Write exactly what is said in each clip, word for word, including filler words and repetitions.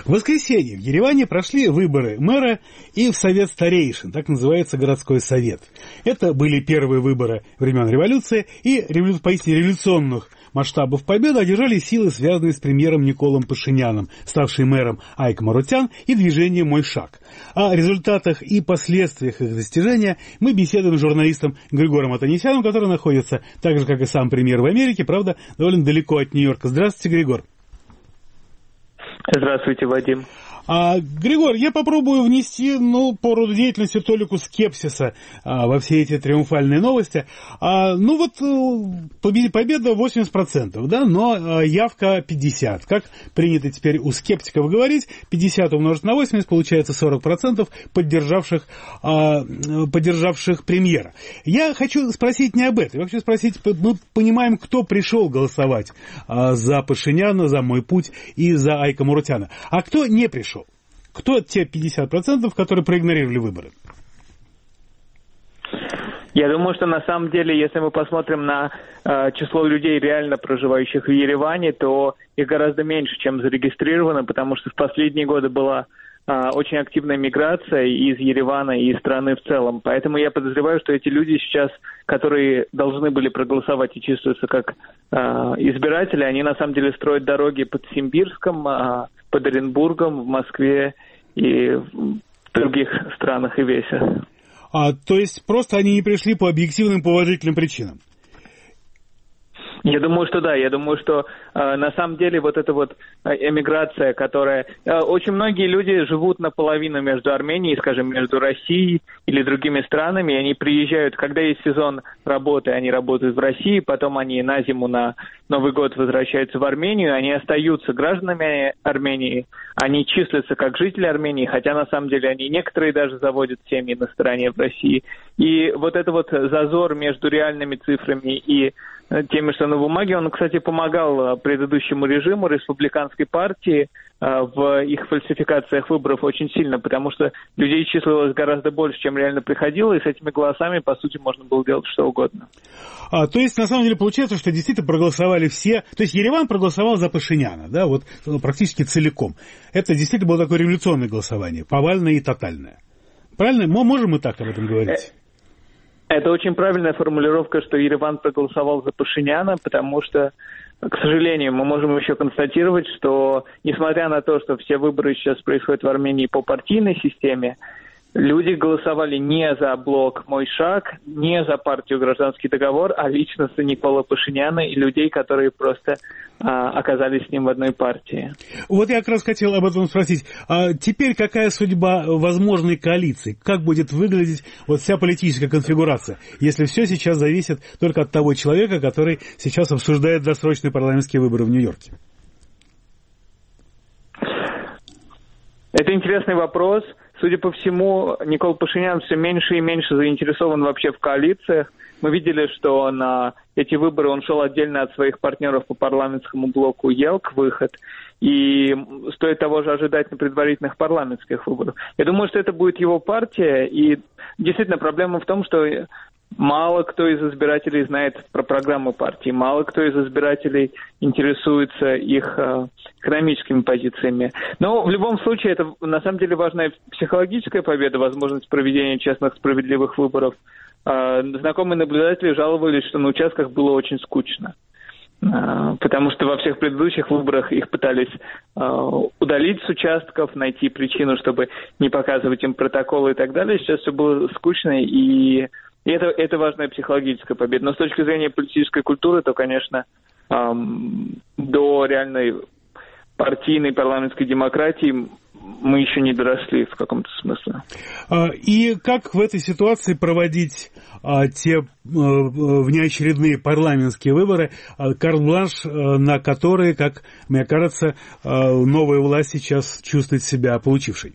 В воскресенье в Ереване прошли выборы мэра и в Совет старейшин, так называется городской совет. Это были первые выборы времен революции, и револю... поистине революционных масштабов победы одержали силы, связанные с премьером Николом Пашиняном, ставший мэром Айк Марутян, и движением «Мой шаг». О результатах и последствиях их достижения мы беседуем с журналистом Григором Атанасяном, который находится, так же, как и сам премьер, в Америке, правда, довольно далеко от Нью-Йорка. Здравствуйте, Григор. Здравствуйте, Вадим. А, Григор, я попробую внести, ну, по роду деятельности толику скепсиса а, во все эти триумфальные новости. А, ну вот победа восемьдесят процентов, да, но а, явка пятьдесят процентов. Как принято теперь у скептиков говорить, пятьдесят умножить на восемьдесят получается сорок процентов поддержавших, а, поддержавших премьера. Я хочу спросить не об этом, я хочу спросить, мы понимаем, кто пришел голосовать а, за Пашиняна, за «Мой путь» и за Айка Марутяна, а кто не пришел. Кто те пятьдесят процентов, которые проигнорировали выборы? Я думаю, что на самом деле, если мы посмотрим на э, число людей, реально проживающих в Ереване, то их гораздо меньше, чем зарегистрировано, потому что в последние годы была э, очень активная миграция из Еревана и из страны в целом. Поэтому я подозреваю, что эти люди сейчас, которые должны были проголосовать и чувствуются как э, избиратели, они на самом деле строят дороги под Симбирском, э, под Оренбургом, в Москве и в других странах и весе. А, то есть просто они не пришли по объективным положительным причинам? Я думаю, что да. Я думаю, что э, на самом деле вот эта вот эмиграция, которая... Э, очень многие люди живут наполовину между Арменией, скажем, между Россией или другими странами, и они приезжают, когда есть сезон работы, они работают в России, потом они на зиму, на Новый год возвращаются в Армению, они остаются гражданами Армении, они числятся как жители Армении, хотя на самом деле они некоторые даже заводят семьи на стороне в России. И вот это вот зазор между реальными цифрами и теми, что на бумаге, он, кстати, помогал предыдущему режиму, республиканской партии, в их фальсификациях выборов очень сильно, потому что людей числилось гораздо больше, чем реально приходило, и с этими голосами, по сути, можно было делать что угодно. А, то есть, на самом деле, получается, что действительно проголосовали все... То есть, Ереван проголосовал за Пашиняна, да, вот практически целиком. Это действительно было такое революционное голосование, повальное и тотальное. Правильно? Мы можем мы так об этом говорить? Это очень правильная формулировка, что Ереван проголосовал за Пашиняна, потому что, к сожалению, мы можем еще констатировать, что, несмотря на то, что все выборы сейчас происходят в Армении по партийной системе, люди голосовали не за блок «Мой шаг», не за партию «Гражданский договор», а лично за Никола Пашиняна и людей, которые просто а, оказались с ним в одной партии. Вот я как раз хотел об этом спросить. А теперь какая судьба возможной коалиции? Как будет выглядеть вот вся политическая конфигурация, если все сейчас зависит только от того человека, который сейчас обсуждает досрочные парламентские выборы в Нью-Йорке? Это интересный вопрос. Судя по всему, Никол Пашинян все меньше и меньше заинтересован вообще в коалициях. Мы видели, что на эти выборы он шел отдельно от своих партнеров по парламентскому блоку ЕЛК «Выход». И стоит того же ожидать на предварительных парламентских выборах. Я думаю, что это будет его партия. И действительно, проблема в том, что мало кто из избирателей знает про программу партии, мало кто из избирателей интересуется их э, экономическими позициями. Но в любом случае это на самом деле важная психологическая победа, возможность проведения честных, справедливых выборов. Э, знакомые наблюдатели жаловались, что на участках было очень скучно, э, потому что во всех предыдущих выборах их пытались э, удалить с участков, найти причину, чтобы не показывать им протоколы и так далее. Сейчас все было скучно, и И это, это важная психологическая победа. Но с точки зрения политической культуры, то, конечно, эм, до реальной партийной парламентской демократии мы еще не доросли в каком-то смысле. И как в этой ситуации проводить а, те а, внеочередные парламентские выборы, а, карт-бланш, а, на которые, как мне кажется, а, новая власть сейчас чувствует себя получившей?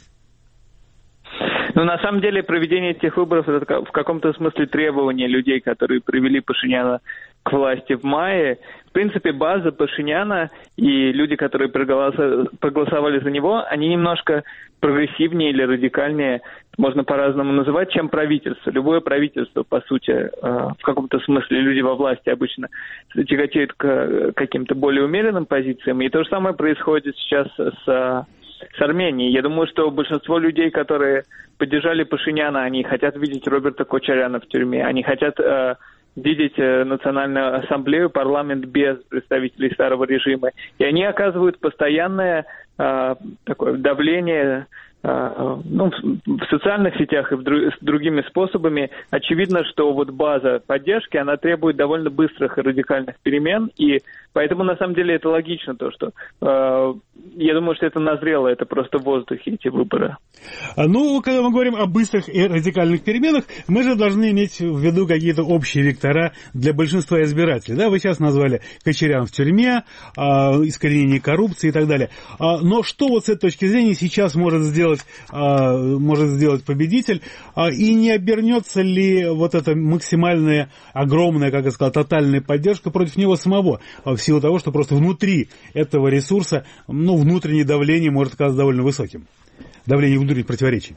Ну, на самом деле, проведение этих выборов – это в каком-то смысле требование людей, которые привели Пашиняна к власти в мае. В принципе, база Пашиняна и люди, которые проголосовали за него, они немножко прогрессивнее или радикальнее, можно по-разному называть, чем правительство. Любое правительство, по сути, в каком-то смысле люди во власти обычно тяготеют к каким-то более умеренным позициям. И то же самое происходит сейчас с с Арменией. Я думаю, что большинство людей, которые поддержали Пашиняна, они хотят видеть Роберта Кочаряна в тюрьме, они хотят э, видеть э, Национальную ассамблею, парламент без представителей старого режима. И они оказывают постоянное э, такое давление ну, в социальных сетях и в друг, с другими способами. Очевидно, что вот база поддержки, она требует довольно быстрых и радикальных перемен, и поэтому, на самом деле, это логично, то, что э, я думаю, что это назрело, это просто в воздухе, эти выборы. Ну, когда мы говорим о быстрых и радикальных переменах, мы же должны иметь в виду какие-то общие вектора для большинства избирателей. Да, вы сейчас назвали Кочарян в тюрьме, э, искоренение коррупции и так далее. А, но что вот с этой точки зрения сейчас может сделать может сделать победитель, и не обернется ли вот эта максимальная, огромная, как я сказал, тотальная поддержка против него самого, в силу того, что просто внутри этого ресурса, ну, внутреннее давление может оказаться довольно высоким, давление внутренних противоречий.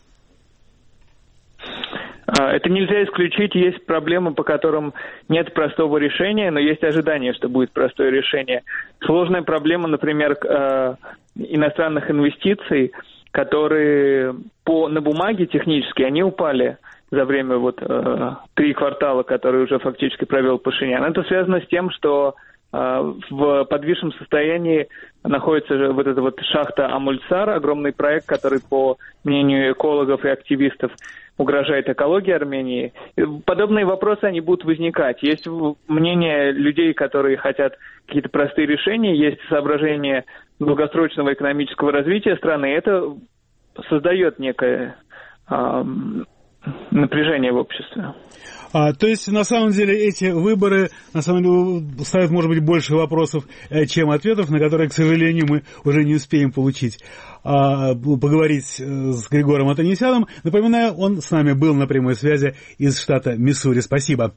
Это нельзя исключить, есть проблемы, по которым нет простого решения, но есть ожидание, что будет простое решение. Сложная проблема, например, иностранных инвестиций, которые по, на бумаге технически, они упали за время вот э, три квартала, которые уже фактически провел Пашинян. Это связано с тем, что э, в подвижном состоянии находится вот эта вот шахта Амульсар, огромный проект, который, по мнению экологов и активистов, угрожает экологии Армении. Подобные вопросы, они будут возникать. Есть мнение людей, которые хотят какие-то простые решения, есть соображения долгосрочного экономического развития страны. Это создает некое э, напряжение в обществе. А, то есть, на самом деле, эти выборы, на самом деле, ставят, может быть, больше вопросов, чем ответов, на которые, к сожалению, мы уже не успеем получить. А, поговорить с Григором Атанасяном. Напоминаю, он с нами был на прямой связи из штата Миссури. Спасибо.